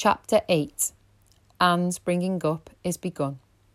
Chapter 8. Anne's bringing up is begun.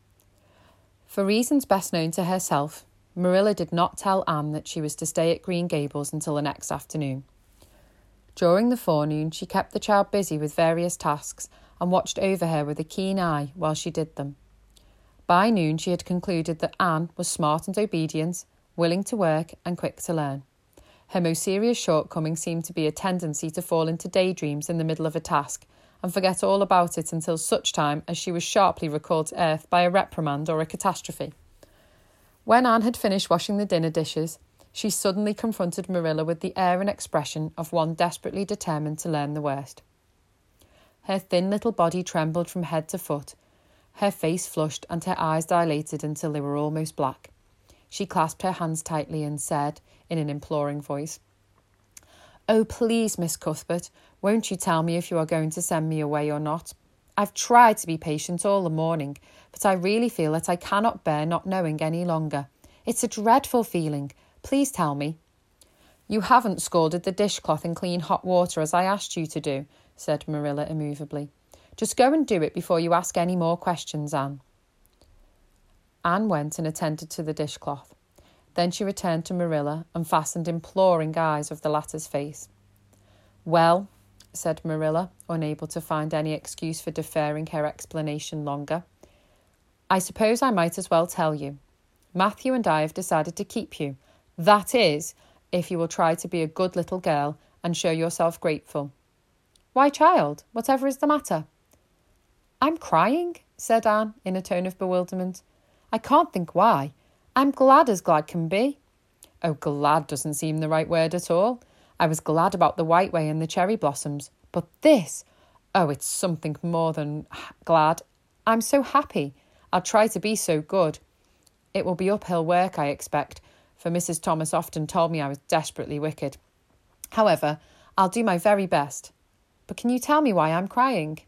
For reasons best known to herself, Marilla did not tell Anne that she was to stay at Green Gables until the next afternoon. During the forenoon, she kept the child busy with various tasks and watched over her with a keen eye while she did them. By noon, she had concluded that Anne was smart and obedient, willing to work and quick to learn. Her most serious shortcoming seemed to be a tendency to fall into daydreams in the middle of a task and forget all about it until such time as she was sharply recalled to earth by a reprimand or a catastrophe. When Anne had finished washing the dinner dishes, she suddenly confronted Marilla with the air and expression of one desperately determined to learn the worst. Her thin little body trembled from head to foot. Her face flushed and her eyes dilated until they were almost black. She clasped her hands tightly and said, in an imploring voice, "Oh, please, Miss Cuthbert, won't you tell me if you are going to send me away or not? I've tried to be patient all the morning, but I really feel that I cannot bear not knowing any longer. It's a dreadful feeling. Please tell me." "You haven't scalded the dishcloth in clean hot water as I asked you to do," said Marilla immovably. "Just go and do it before you ask any more questions, Anne." Anne went and attended to the dishcloth. Then she returned to Marilla and fastened imploring eyes of the latter's face. "Well," said Marilla, unable to find any excuse for deferring her explanation longer, "I suppose I might as well tell you. Matthew and I have decided to keep you. That is, if you will try to be a good little girl and show yourself grateful." "Why, child, whatever is the matter?" "I'm crying," said Anne in a tone of bewilderment. "I can't think why. I'm glad as glad can be." "Oh, glad doesn't seem the right word at all. I was glad about the White Way and the cherry blossoms. But this, oh, it's something more than glad. I'm so happy. I'll try to be so good. It will be uphill work, I expect, for Mrs. Thomas often told me I was desperately wicked. However, I'll do my very best. But can you tell me why I'm crying?"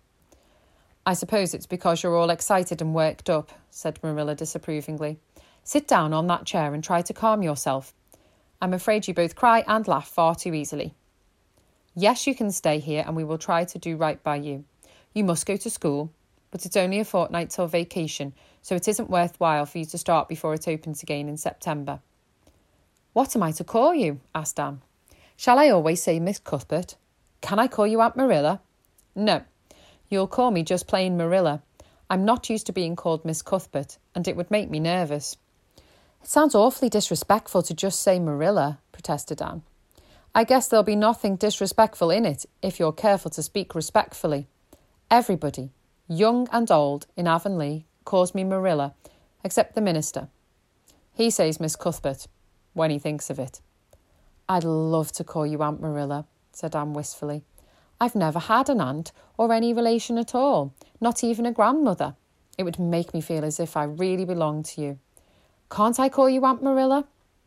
"I suppose it's because you're all excited and worked up," said Marilla disapprovingly. "Sit down on that chair and try to calm yourself. I'm afraid you both cry and laugh far too easily. Yes, you can stay here and we will try to do right by you. You must go to school, but it's only a fortnight till vacation, so it isn't worthwhile for you to start before it opens again in September." "What am I to call you?" asked Anne. "Shall I always say Miss Cuthbert? Can I call you Aunt Marilla?" "No, you'll call me just plain Marilla. I'm not used to being called Miss Cuthbert, and it would make me nervous." "It sounds awfully disrespectful to just say Marilla," protested Anne. "I guess there'll be nothing disrespectful in it if you're careful to speak respectfully. Everybody, young and old, in Avonlea calls me Marilla, except the minister. He says Miss Cuthbert when he thinks of it." "I'd love to call you Aunt Marilla," said Anne wistfully. "I've never had an aunt or any relation at all, not even a grandmother. It would make me feel as if I really belonged to you. Can't I call you Aunt Marilla?"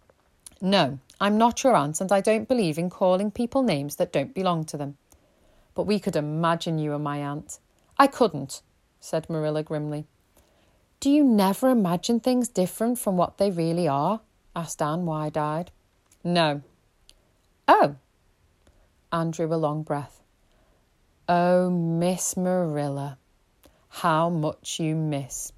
"No, I'm not your aunt, and I don't believe in calling people names that don't belong to them. But we could imagine you were my aunt." "I couldn't," said Marilla grimly. "Do you never imagine things different from what they really are?" asked Anne, wide-eyed. "No." "Oh." Anne drew a long breath. "Oh, Miss Marilla, how much you miss."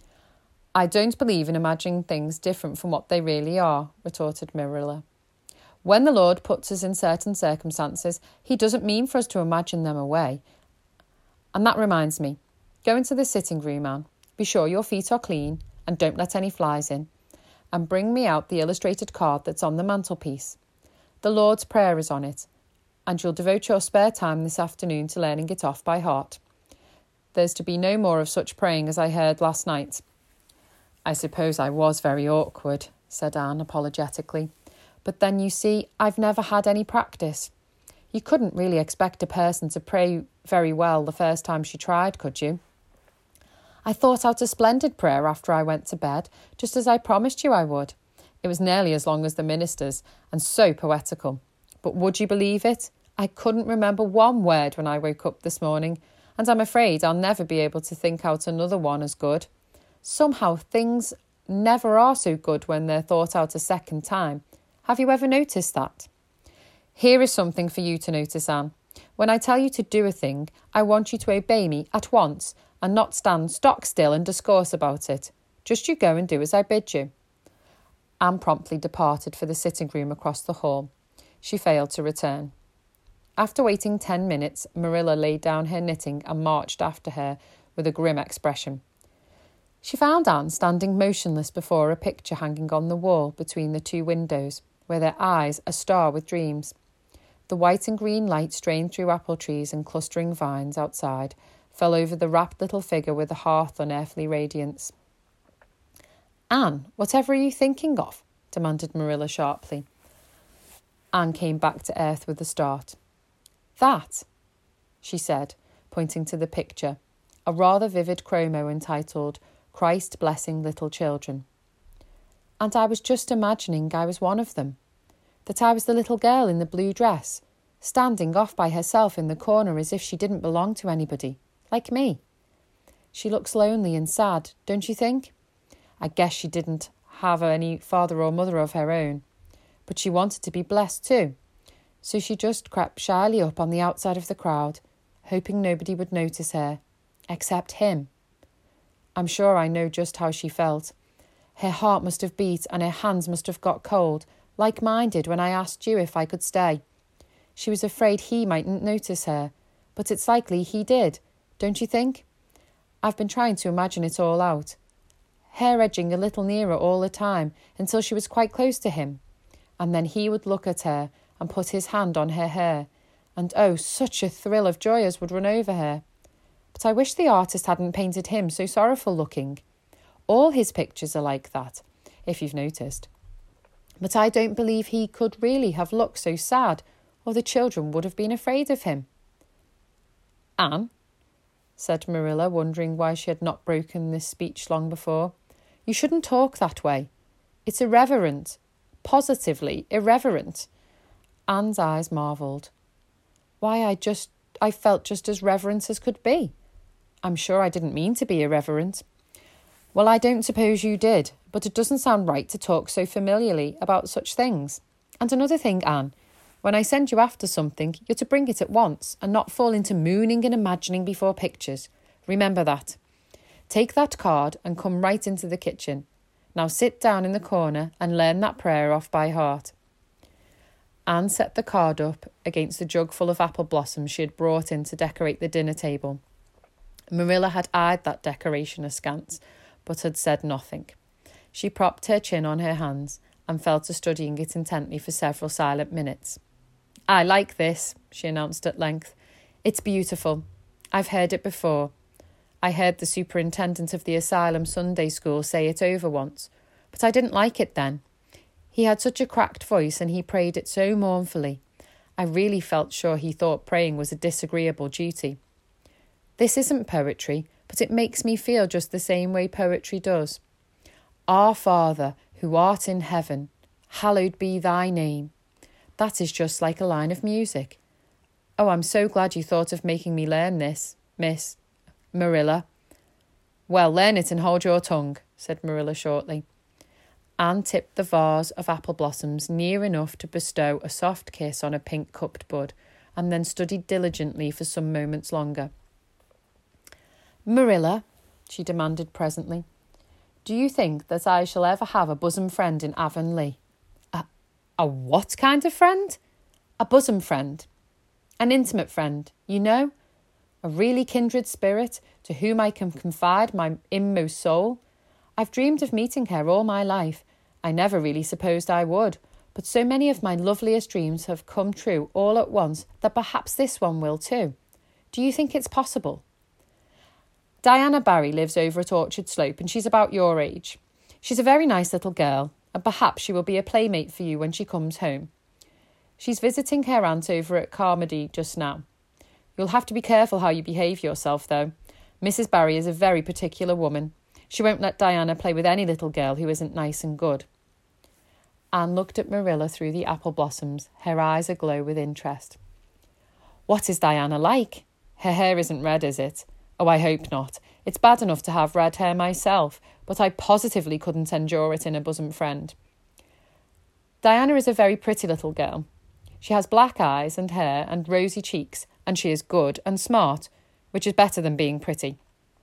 "I don't believe in imagining things different from what they really are," retorted Marilla. "When the Lord puts us in certain circumstances, he doesn't mean for us to imagine them away. And that reminds me, go into the sitting room, Anne. Be sure your feet are clean and don't let any flies in. And bring me out the illustrated card that's on the mantelpiece. The Lord's Prayer is on it, and you'll devote your spare time this afternoon to learning it off by heart. There's to be no more of such praying as I heard last night." "I suppose I was very awkward," said Anne apologetically. "But then, you see, I've never had any practice. You couldn't really expect a person to pray very well the first time she tried, could you? I thought out a splendid prayer after I went to bed, just as I promised you I would. It was nearly as long as the minister's, and so poetical. But would you believe it? I couldn't remember one word when I woke up this morning, and I'm afraid I'll never be able to think out another one as good. Somehow things never are so good when they're thought out a second time. Have you ever noticed that? Here is something for you to notice, Anne. When I tell you to do a thing, I want you to obey me at once and not stand stock still and discourse about it. Just you go and do as I bid you." Anne promptly departed for the sitting room across the hall. She failed to return. After waiting 10 minutes, Marilla laid down her knitting and marched after her with a grim expression. She found Anne standing motionless before a picture hanging on the wall between the two windows, with her eyes a-star with dreams. The white and green light strained through apple trees and clustering vines outside fell over the rapt little figure with a hearth unearthly radiance. "Anne, whatever are you thinking of?" demanded Marilla sharply. Anne came back to earth with a start. "That," she said, pointing to the picture, a rather vivid chromo entitled "Christ Blessing Little Children." "And I was just imagining I was one of them, that I was the little girl in the blue dress, standing off by herself in the corner as if she didn't belong to anybody, like me. She looks lonely and sad, don't you think? I guess she didn't have any father or mother of her own, but she wanted to be blessed too. So she just crept shyly up on the outside of the crowd, hoping nobody would notice her, except him. I'm sure I know just how she felt. Her heart must have beat and her hands must have got cold, like mine did when I asked you if I could stay. She was afraid he mightn't notice her, but it's likely he did, don't you think? I've been trying to imagine it all out. Her edging a little nearer all the time until she was quite close to him, and then he would look at her and put his hand on her hair, and oh, such a thrill of joy as would run over her. But I wish the artist hadn't painted him so sorrowful looking. All his pictures are like that, if you've noticed. But I don't believe he could really have looked so sad, or the children would have been afraid of him." "Anne," said Marilla, wondering why she had not broken this speech long before, "you shouldn't talk that way. It's irreverent, positively irreverent." Anne's eyes marvelled. "Why, I felt just as reverent as could be. I'm sure I didn't mean to be irreverent." "Well, I don't suppose you did, but it doesn't sound right to talk so familiarly about such things. And another thing, Anne, when I send you after something, you're to bring it at once and not fall into mooning and imagining before pictures. Remember that. Take that card and come right into the kitchen. Now sit down in the corner and learn that prayer off by heart." Anne set the card up against the jug full of apple blossoms she had brought in to decorate the dinner table. Marilla had eyed that decoration askance, but had said nothing. She propped her chin on her hands and fell to studying it intently for several silent minutes. "I like this," she announced at length. "It's beautiful. I've heard it before. I heard the superintendent of the asylum Sunday school say it over once, but I didn't like it then. He had such a cracked voice and he prayed it so mournfully. I really felt sure he thought praying was a disagreeable duty. This isn't poetry, but it makes me feel just the same way poetry does. Our Father, who art in heaven, hallowed be thy name. That is just like a line of music. Oh, I'm so glad you thought of making me learn this, Miss Marilla." "Well, learn it and hold your tongue," said Marilla shortly. Anne tipped the vase of apple blossoms near enough to bestow a soft kiss on a pink-cupped bud, and then studied diligently for some moments longer. "Marilla," she demanded presently, "do you think that I shall ever have a bosom friend in Avonlea?" A what kind of friend?" "A bosom friend. An intimate friend, you know. A really kindred spirit to whom I can confide my inmost soul. I've dreamed of meeting her all my life. I never really supposed I would, but so many of my loveliest dreams have come true all at once that perhaps this one will too. Do you think it's possible?" "Diana Barry lives over at Orchard Slope and she's about your age. She's a very nice little girl, and perhaps she will be a playmate for you when she comes home. She's visiting her aunt over at Carmody just now. You'll have to be careful how you behave yourself, though. Mrs. Barry is a very particular woman. She won't let Diana play with any little girl who isn't nice and good." Anne looked at Marilla through the apple blossoms, her eyes aglow with interest. "What is Diana like? Her hair isn't red, is it? Oh, I hope not. It's bad enough to have red hair myself, but I positively couldn't endure it in a bosom friend." "Diana is a very pretty little girl. She has black eyes and hair and rosy cheeks and she is good and smart, which is better than being pretty.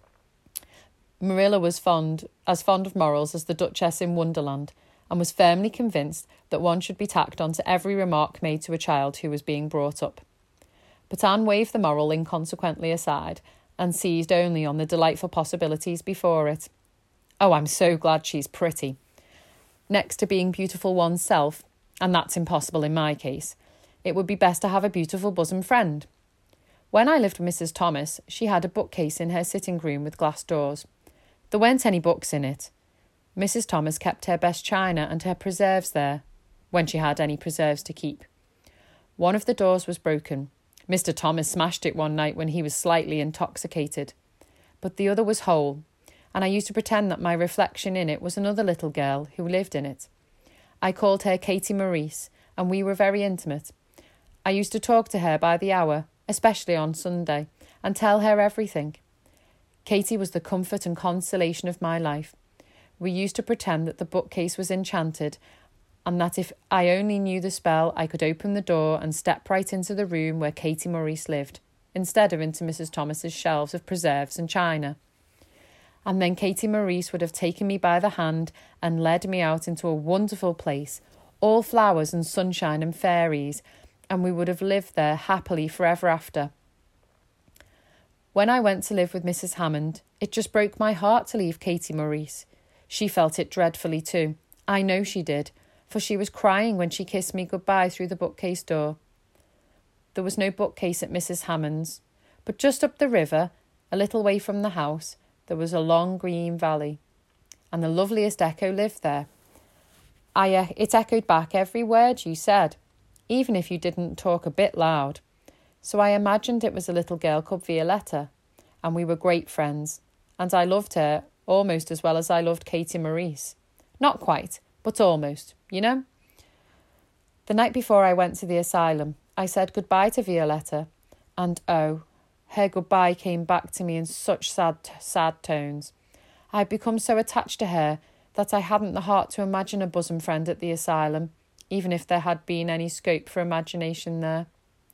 Marilla was as fond of morals as the Duchess in Wonderland, and was firmly convinced that one should be tacked on to every remark made to a child who was being brought up. But Anne waved the moral inconsequently aside and seized only on the delightful possibilities before it. Oh, I'm so glad she's pretty. Next to being beautiful oneself, and that's impossible in my case, it would be best to have a beautiful bosom friend. When I lived with Mrs. Thomas, she had a bookcase in her sitting room with glass doors. There weren't any books in it. Mrs. Thomas kept her best china and her preserves there, when she had any preserves to keep. One of the doors was broken. Mr. Thomas smashed it one night when he was slightly intoxicated. But the other was whole, and I used to pretend that my reflection in it was another little girl who lived in it. I called her Katie Maurice, and we were very intimate. I used to talk to her by the hour, especially on Sunday, and tell her everything. Katie was the comfort and consolation of my life. We used to pretend that the bookcase was enchanted, and that if I only knew the spell, I could open the door and step right into the room where Katie Maurice lived, instead of into Mrs. Thomas's shelves of preserves and china. And then Katie Maurice would have taken me by the hand and led me out into a wonderful place, all flowers and sunshine and fairies, and we would have lived there happily forever after. When I went to live with Mrs. Hammond, it just broke my heart to leave Katie Maurice. She felt it dreadfully too. I know she did, for she was crying when she kissed me goodbye through the bookcase door. There was no bookcase at Mrs. Hammond's, but just up the river, a little way from the house, there was a long green valley, and the loveliest echo lived there. It echoed back every word you said, even if you didn't talk a bit loud. So I imagined it was a little girl called Violetta, and we were great friends, and I loved her almost as well as I loved Katie Maurice. Not quite, but almost, you know? The night before I went to the asylum, I said goodbye to Violetta, and oh, her goodbye came back to me in such sad tones. I had become so attached to her that I hadn't the heart to imagine a bosom friend at the asylum, even if there had been any scope for imagination there.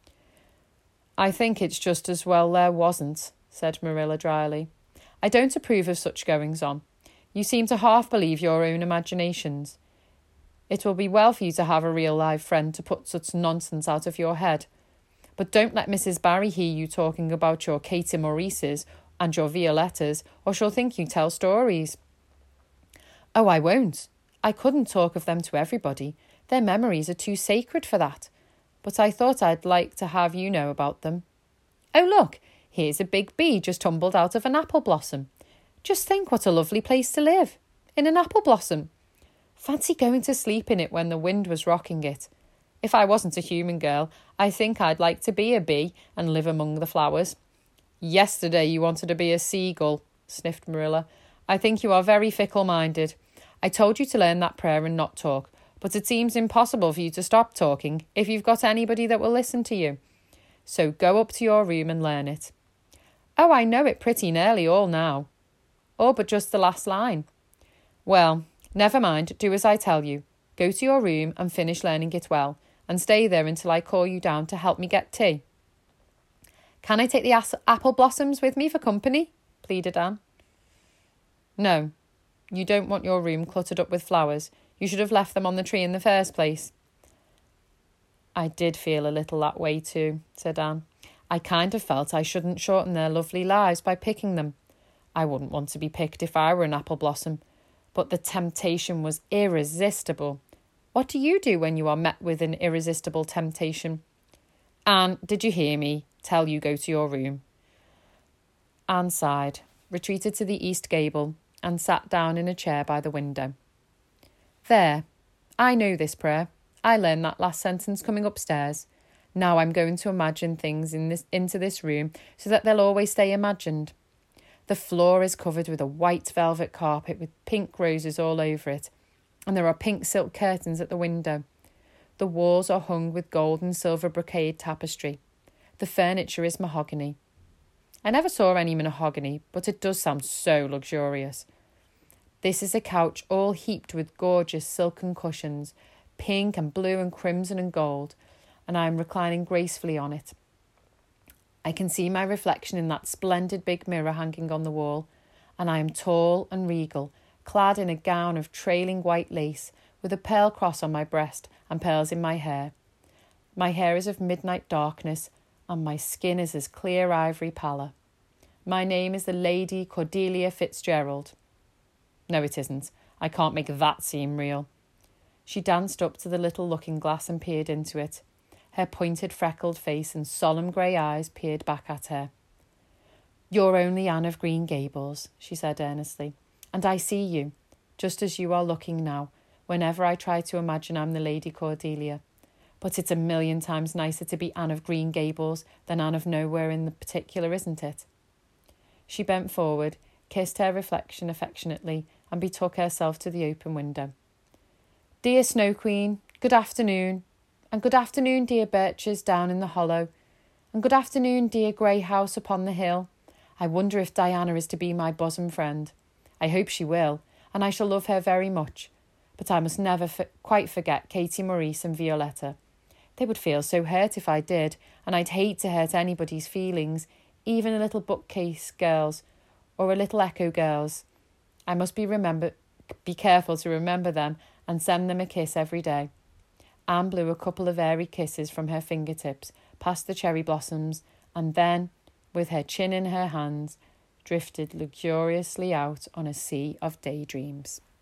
I think it's just as well there wasn't, said Marilla dryly. I don't approve of such goings-on. You seem to half believe your own imaginations. It will be well for you to have a real live friend to put such nonsense out of your head. But don't let Mrs. Barry hear you talking about your Katie Maurices and your Violettas, or she'll think you tell stories. Oh, I won't. I couldn't talk of them to everybody. Their memories are too sacred for that. But I thought I'd like to have you know about them. Oh, look, here's a big bee just tumbled out of an apple blossom. Just think what a lovely place to live, in an apple blossom. Fancy going to sleep in it when the wind was rocking it. If I wasn't a human girl, I think I'd like to be a bee and live among the flowers. Yesterday you wanted to be a seagull, sniffed Marilla. I think you are very fickle-minded. I told you to learn that prayer and not talk, but it seems impossible for you to stop talking if you've got anybody that will listen to you. So go up to your room and learn it. Oh, I know it pretty nearly all now. All but just the last line. Well, never mind, do as I tell you. Go to your room and finish learning it well, and stay there until I call you down to help me get tea. Can I take the apple blossoms with me for company? Pleaded Anne. No, you don't want your room cluttered up with flowers. You should have left them on the tree in the first place. I did feel a little that way too, said Anne. I kind of felt I shouldn't shorten their lovely lives by picking them. I wouldn't want to be picked if I were an apple blossom, but the temptation was irresistible. What do you do when you are met with an irresistible temptation? Anne, did you hear me? Tell you go to your room. Anne sighed, retreated to the east gable, and sat down in a chair by the window. There, I know this prayer. I learned that last sentence coming upstairs. Now I'm going to imagine things into this room so that they'll always stay imagined. The floor is covered with a white velvet carpet with pink roses all over it, and there are pink silk curtains at the window. The walls are hung with gold and silver brocade tapestry. The furniture is mahogany. I never saw any mahogany, but it does sound so luxurious. This is a couch all heaped with gorgeous silken cushions, pink and blue and crimson and gold, and I am reclining gracefully on it. I can see my reflection in that splendid big mirror hanging on the wall, and I am tall and regal, clad in a gown of trailing white lace, with a pearl cross on my breast and pearls in my hair. My hair is of midnight darkness, and my skin is as clear ivory pallor. My name is the Lady Cordelia Fitzgerald. No, it isn't. I can't make that seem real. She danced up to the little looking-glass and peered into it. Her pointed, freckled face and solemn grey eyes peered back at her. "You're only Anne of Green Gables," she said earnestly, "and I see you, just as you are looking now, whenever I try to imagine I'm the Lady Cordelia. But it's a million times nicer to be Anne of Green Gables than Anne of Nowhere in the particular, isn't it?" She bent forward, kissed her reflection affectionately, and betook herself to the open window. "Dear Snow Queen, good afternoon. And good afternoon, dear birches down in the hollow. And good afternoon, dear grey house upon the hill. I wonder if Diana is to be my bosom friend. I hope she will, and I shall love her very much. But I must never quite forget Katie Maurice and Violetta. They would feel so hurt if I did, and I'd hate to hurt anybody's feelings, even a little bookcase girls or a little echo girls. I must be careful to remember them and send them a kiss every day." Anne blew a couple of airy kisses from her fingertips past the cherry blossoms, and then, with her chin in her hands, drifted luxuriously out on a sea of daydreams.